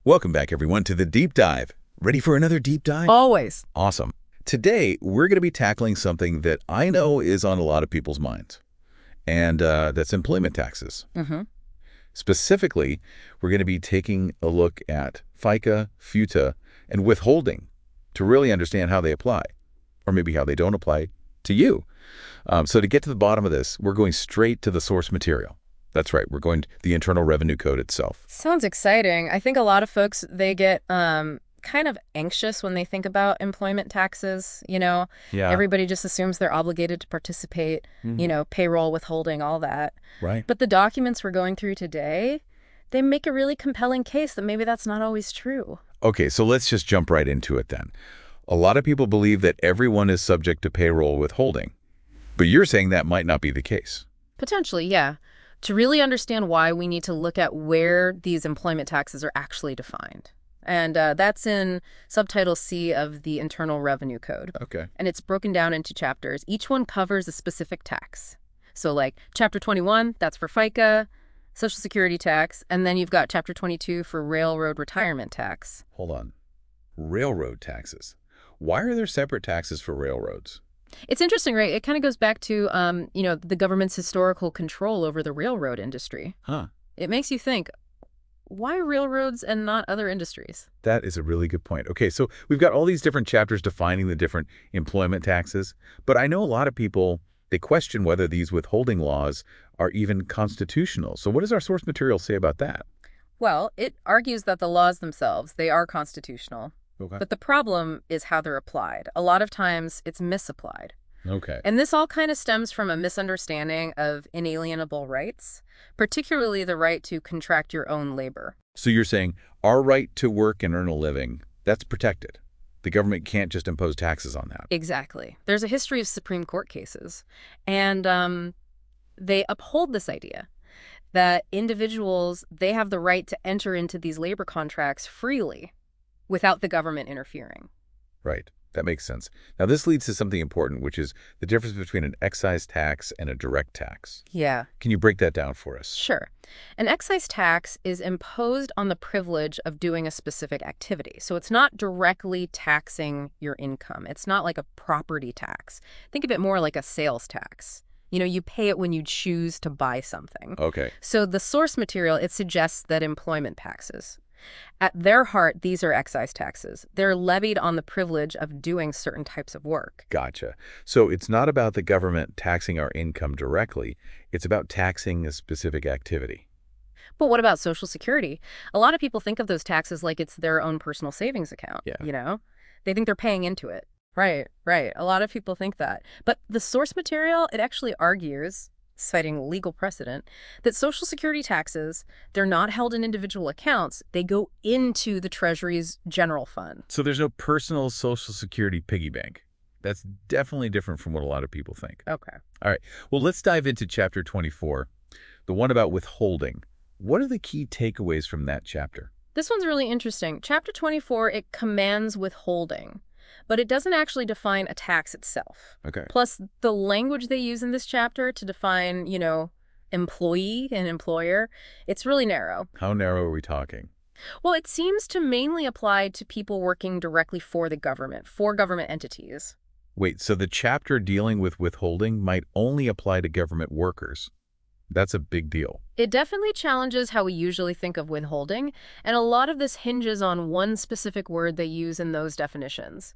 Welcome back, everyone, to the Deep Dive. Ready for another deep dive? Always. Awesome. Today, we're going to be tackling something that I know is on a lot of people's minds, and that's employment taxes. Mm-hmm. Specifically, we're going to be taking a look at FICA, FUTA, and withholding to really understand how they apply, or maybe how they don't apply to you. So to get to the bottom of this, we're going straight to the source material. That's right. We're going to the Internal Revenue Code itself. Sounds exciting. I think a lot of folks, they get kind of anxious when they think about employment taxes. Yeah. Everybody just assumes they're obligated to participate, payroll, withholding, all that. Right. But the documents we're going through today, they make a really compelling case that maybe that's not always true. Okay, so let's just jump right into it then. A lot of people believe that everyone is subject to payroll withholding, but you're saying that might not be the case. Potentially, yeah. To really understand why, we need to look at where these employment taxes are actually defined. And that's in Subtitle C of the Internal Revenue Code. Okay. And it's broken down into chapters. Each one covers a specific tax. So like Chapter 21, that's for FICA, Social Security tax, and then you've got Chapter 22 for railroad retirement tax. Hold on. Railroad taxes. Why are there separate taxes for railroads? It's interesting, right? It kind of goes back to, the government's historical control over the railroad industry. Huh. It makes you think, why railroads and not other industries? That is a really good point. Okay, so we've got all these different chapters defining the different employment taxes, but I know a lot of people, they question whether these withholding laws are even constitutional. So what does our source material say about that? Well, it argues that the laws themselves, they are constitutional. Okay. But the problem is how they're applied. A lot of times it's misapplied. Okay. And this all kind of stems from a misunderstanding of inalienable rights, particularly the right to contract your own labor. So you're saying our right to work and earn a living, that's protected. The government can't just impose taxes on that. Exactly. There's a history of Supreme Court cases, and they uphold this idea that individuals, they have the right to enter into these labor contracts freely without the government interfering. Right. That makes sense. Now, this leads to something important, which is the difference between an excise tax and a direct tax. Yeah. Can you break that down for us? Sure. An excise tax is imposed on the privilege of doing a specific activity. So it's not directly taxing your income. It's not like a property tax. Think of it more like a sales tax. You pay it when you choose to buy something. Okay. So the source material, it suggests that employment taxes, at their heart, these are excise taxes. They're levied on the privilege of doing certain types of work. Gotcha. So it's not about the government taxing our income directly. It's about taxing a specific activity. But what about Social Security? A lot of people think of those taxes like it's their own personal savings account. Yeah. They think they're paying into it. Right. A lot of people think that. But the source material, it actually argues, citing legal precedent, that Social Security taxes, they're not held in individual accounts. They go into the Treasury's general fund. So there's no personal Social Security piggy bank. That's definitely different from what a lot of people think. Okay. All right. Well, let's dive into Chapter 24, the one about withholding. What are the key takeaways from that chapter? This one's really interesting. Chapter 24, it commands withholding, but it doesn't actually define a tax itself. Okay. Plus, the language they use in this chapter to define, employee and employer, it's really narrow. How narrow are we talking? Well, it seems to mainly apply to people working directly for the government, for government entities. Wait, so the chapter dealing with withholding might only apply to government workers. That's a big deal. It definitely challenges how we usually think of withholding, and a lot of this hinges on one specific word they use in those definitions: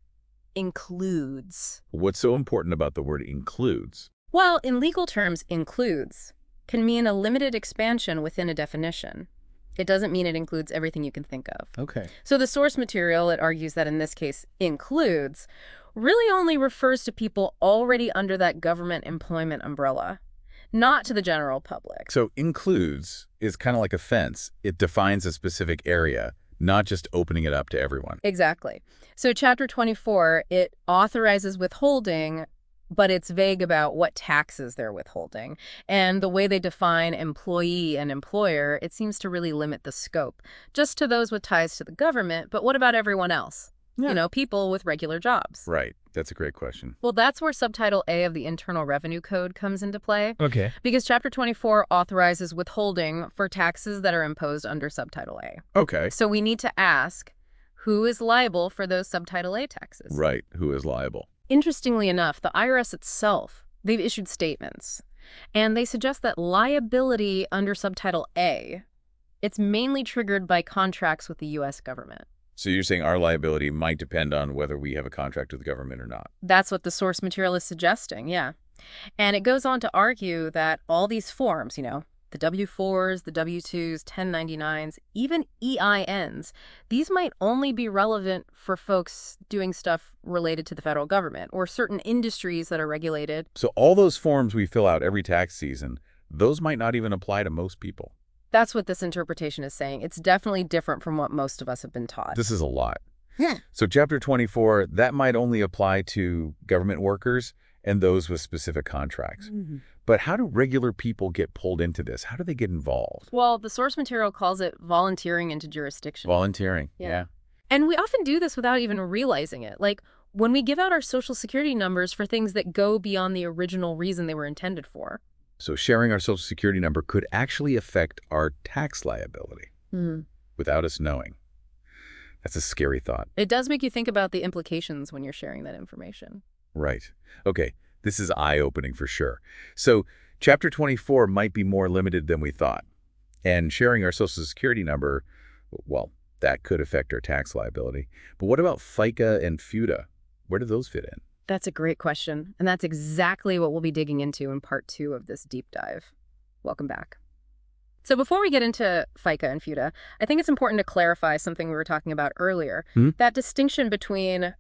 includes. What's so important about the word includes? Well, in legal terms, includes can mean a limited expansion within a definition. It doesn't mean it includes everything you can think of. Okay. So the source material, it argues that in this case, includes, really only refers to people already under that government employment umbrella, not to the general public. So includes is kind of like a fence. It defines a specific area, not just opening it up to everyone. Exactly. So Chapter 24, it authorizes withholding, but it's vague about what taxes they're withholding. And the way they define employee and employer, it seems to really limit the scope, just to those with ties to the government. But what about everyone else? Yeah. People with regular jobs. Right. That's a great question. Well, that's where Subtitle A of the Internal Revenue Code comes into play, Okay. because Chapter 24 authorizes withholding for taxes that are imposed under Subtitle A. Okay. So we need to ask, who is liable for those Subtitle A taxes? Right. Who is liable? Interestingly enough, the IRS itself, they've issued statements, and they suggest that liability under Subtitle A, it's mainly triggered by contracts with the U.S. government. So you're saying our liability might depend on whether we have a contract with the government or not. That's what the source material is suggesting, yeah. And it goes on to argue that all these forms, the W-4s, the W-2s, 1099s, even EINs, these might only be relevant for folks doing stuff related to the federal government or certain industries that are regulated. So all those forms we fill out every tax season, those might not even apply to most people. That's what this interpretation is saying. It's definitely different from what most of us have been taught. This is a lot. Yeah. So Chapter 24, that might only apply to government workers and those with specific contracts. Mm-hmm. But how do regular people get pulled into this? How do they get involved? Well, the source material calls it volunteering into jurisdiction. Volunteering. Yeah. And we often do this without even realizing it. Like when we give out our Social Security numbers for things that go beyond the original reason they were intended for. So sharing our Social Security number could actually affect our tax liability without us knowing. That's a scary thought. It does make you think about the implications when you're sharing that information. Right. Okay. This is eye-opening for sure. So Chapter 24 might be more limited than we thought. And sharing our Social Security number, well, that could affect our tax liability. But what about FICA and FUTA? Where do those fit in? That's a great question. And that's exactly what we'll be digging into in part 2 of this deep dive. Welcome back. So before we get into FICA and FUTA, I think it's important to clarify something we were talking about earlier. That distinction between,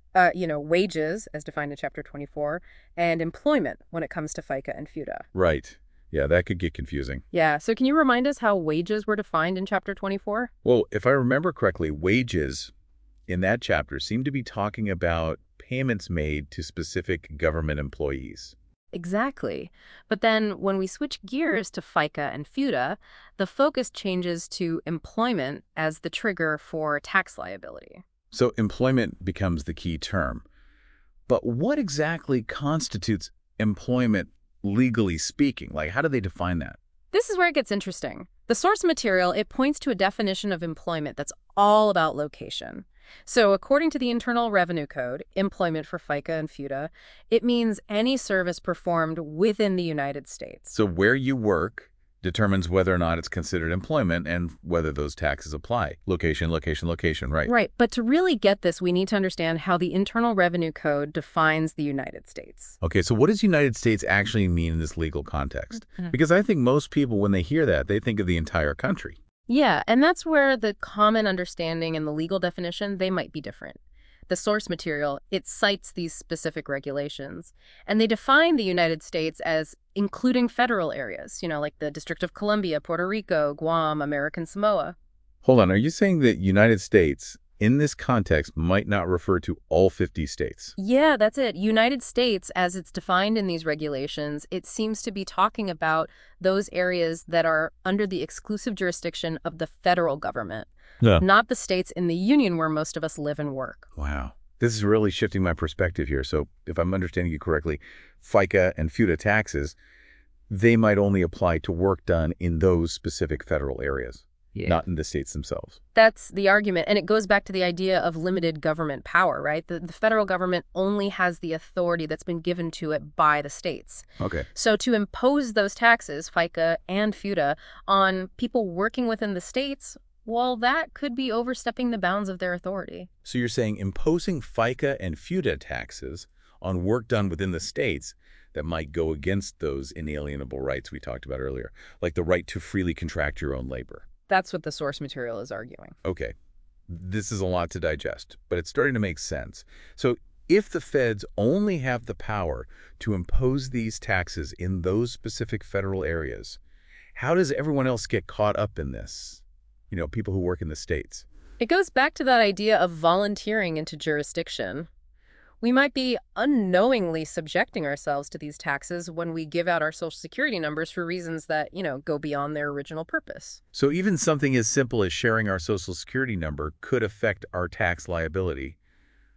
wages, as defined in Chapter 24, and employment when it comes to FICA and FUTA. Right. Yeah, that could get confusing. Yeah. So can you remind us how wages were defined in Chapter 24? Well, if I remember correctly, wages in that chapter seem to be talking about payments made to specific government employees. Exactly. But then when we switch gears to FICA and FUTA, the focus changes to employment as the trigger for tax liability. So employment becomes the key term. But what exactly constitutes employment legally speaking? Like, how do they define that? This is where it gets interesting. The source material, it points to a definition of employment that's all about location. So according to the Internal Revenue Code, employment for FICA and FUTA, it means any service performed within the United States. So where you work determines whether or not it's considered employment and whether those taxes apply. Location, location, location, right? Right. But to really get this, we need to understand how the Internal Revenue Code defines the United States. Okay, so what does United States actually mean in this legal context? Because I think most people, when they hear that, they think of the entire country. Yeah, and that's where the common understanding and the legal definition, they might be different. The source material, it cites these specific regulations, and they define the United States as including federal areas, like the District of Columbia, Puerto Rico, Guam, American Samoa. Hold on, are you saying that United States, in this context, might not refer to all 50 states? Yeah, that's it. United States, as it's defined in these regulations, it seems to be talking about those areas that are under the exclusive jurisdiction of the federal government, not the states in the union where most of us live and work. Wow. This is really shifting my perspective here. So if I'm understanding you correctly, FICA and FUTA taxes, they might only apply to work done in those specific federal areas. Yeah. Not in the states themselves. That's the argument. And it goes back to the idea of limited government power, right? The federal government only has the authority that's been given to it by the states. Okay. So to impose those taxes, FICA and FUTA, on people working within the states, well, that could be overstepping the bounds of their authority. So you're saying imposing FICA and FUTA taxes on work done within the states that might go against those inalienable rights we talked about earlier, like the right to freely contract your own labor. That's what the source material is arguing. Okay, this is a lot to digest, but it's starting to make sense. So if the feds only have the power to impose these taxes in those specific federal areas, how does everyone else get caught up in this? People who work in the states. It goes back to that idea of volunteering into jurisdiction. We might be unknowingly subjecting ourselves to these taxes when we give out our Social Security numbers for reasons that, go beyond their original purpose. So even something as simple as sharing our Social Security number could affect our tax liability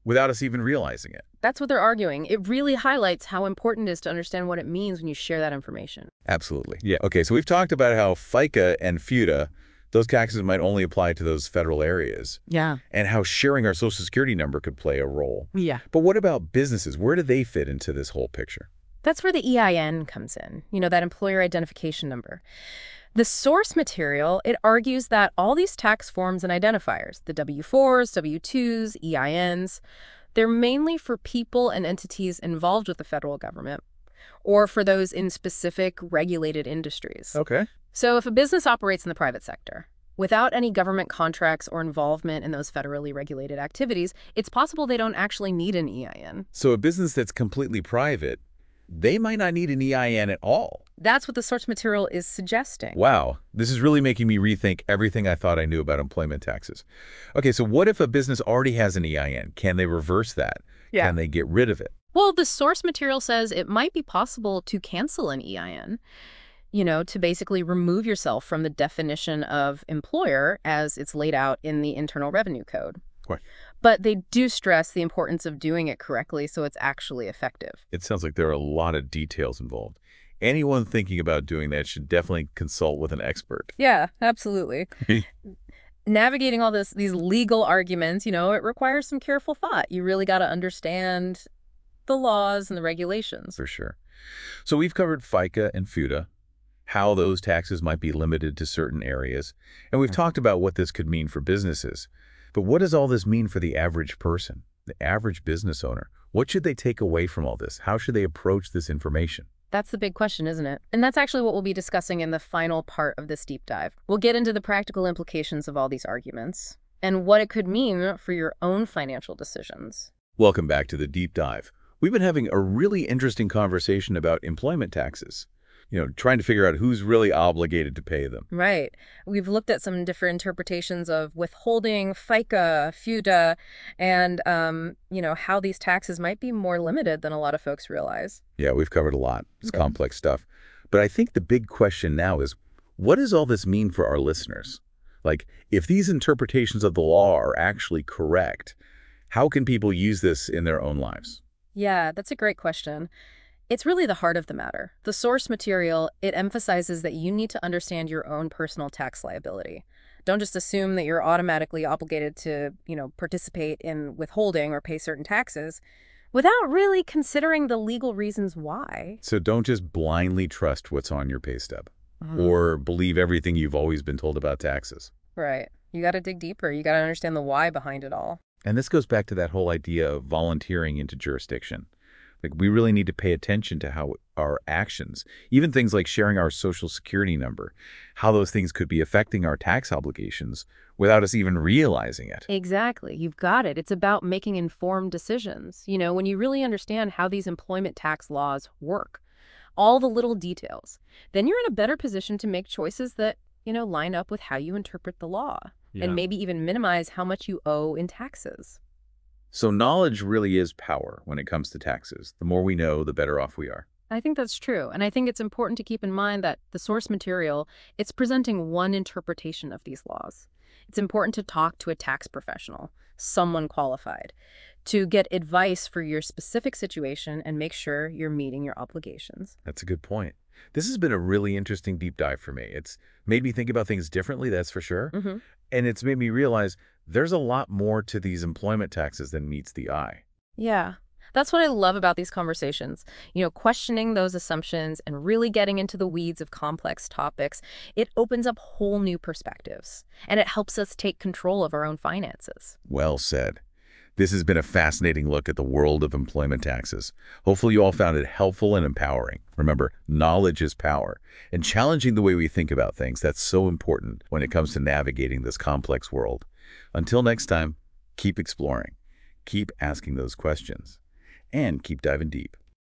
without us even realizing it. That's what they're arguing. It really highlights how important it is to understand what it means when you share that information. Absolutely. Yeah. Okay, so we've talked about how FICA and FUTA, those taxes might only apply to those federal areas, Yeah. and how sharing our Social Security number could play a role. Yeah. But what about businesses? Where do they fit into this whole picture? That's where the EIN comes in, that employer identification number. The source material, it argues that all these tax forms and identifiers, the W-4s, W-2s, EINs, they're mainly for people and entities involved with the federal government or for those in specific regulated industries. Okay. So if a business operates in the private sector, without any government contracts or involvement in those federally regulated activities, it's possible they don't actually need an EIN. So a business that's completely private, they might not need an EIN at all. That's what the source material is suggesting. Wow, this is really making me rethink everything I thought I knew about employment taxes. Okay, so what if a business already has an EIN? Can they reverse that? Yeah. Can they get rid of it? Well, the source material says it might be possible to cancel an EIN, to basically remove yourself from the definition of employer as it's laid out in the Internal Revenue Code. Right. But they do stress the importance of doing it correctly so it's actually effective. It sounds like there are a lot of details involved. Anyone thinking about doing that should definitely consult with an expert. Yeah, absolutely. Navigating all these legal arguments, it requires some careful thought. You really got to understand the laws and the regulations. For sure. So we've covered FICA and FUTA, how those taxes might be limited to certain areas, and we've talked about what this could mean for businesses. But what does all this mean for the average person, the average business owner? What should they take away from all this? How should they approach this information? That's the big question, isn't it? And that's actually what we'll be discussing in the final part of this deep dive. We'll get into the practical implications of all these arguments and what it could mean for your own financial decisions. Welcome back to the deep dive. We've been having a really interesting conversation about employment taxes. Trying to figure out who's really obligated to pay them. Right. We've looked at some different interpretations of withholding, FICA, FUTA, and, how these taxes might be more limited than a lot of folks realize. Yeah, we've covered a lot. It's complex stuff. But I think the big question now is, what does all this mean for our listeners? Like, if these interpretations of the law are actually correct, how can people use this in their own lives? Yeah, that's a great question. It's really the heart of the matter. The source material, it emphasizes that you need to understand your own personal tax liability. Don't just assume that you're automatically obligated to, participate in withholding or pay certain taxes without really considering the legal reasons why. So don't just blindly trust what's on your pay stub or believe everything you've always been told about taxes. Right. You got to dig deeper. You got to understand the why behind it all. And this goes back to that whole idea of volunteering into jurisdiction. Like, we really need to pay attention to how our actions, even things like sharing our Social Security number, how those things could be affecting our tax obligations without us even realizing it. Exactly. You've got it. It's about making informed decisions. When you really understand how these employment tax laws work, all the little details, then you're in a better position to make choices that, line up with how you interpret the law and maybe even minimize how much you owe in taxes. So knowledge really is power when it comes to taxes. The more we know, the better off we are. I think that's true. And I think it's important to keep in mind that the source material, it's presenting one interpretation of these laws. It's important to talk to a tax professional, someone qualified, to get advice for your specific situation and make sure you're meeting your obligations. That's a good point. This has been a really interesting deep dive for me. It's made me think about things differently, that's for sure. And it's made me realize there's a lot more to these employment taxes than meets the eye. Yeah, that's what I love about these conversations. Questioning those assumptions and really getting into the weeds of complex topics, it opens up whole new perspectives, and it helps us take control of our own finances. Well said. This has been a fascinating look at the world of employment taxes. Hopefully you all found it helpful and empowering. Remember, knowledge is power, and challenging the way we think about things, that's so important when it comes to navigating this complex world. Until next time, keep exploring, keep asking those questions, and keep diving deep.